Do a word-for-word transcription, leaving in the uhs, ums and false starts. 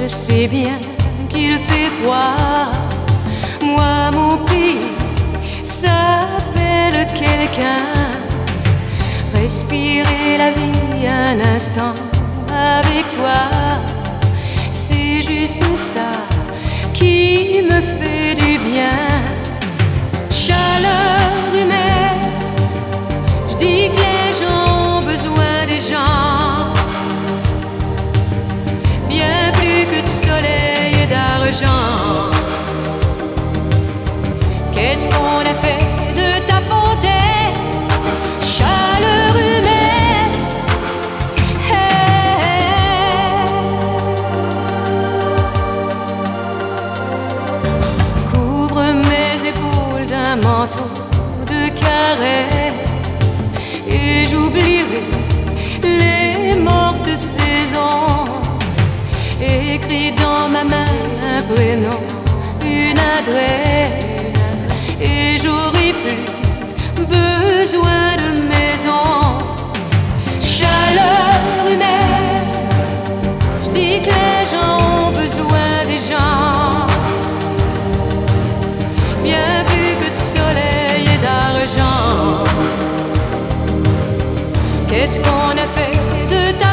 Je sais bien qu'il fait froid. Moi, mon pays s'appelle quelqu'un. Respirer la vie un instant avec toi, c'est juste ça qui me fait du bien. Chaleur humaine, je dis que les gens ont besoin des gens, bien plus que de soleil et d'argent. Qu'est-ce qu'on a fait de ta fontaine, chaleur humaine? Hey. Couvre mes épaules d'un manteau de caresses et j'oublierai les mortes saisons. Écrit dans ma main un prénom, une adresse, et j'aurai plus besoin de maison. Chaleur humaine, je dis que les gens ont besoin des gens, bien plus que de soleil et d'argent. Qu'est-ce qu'on a fait de ta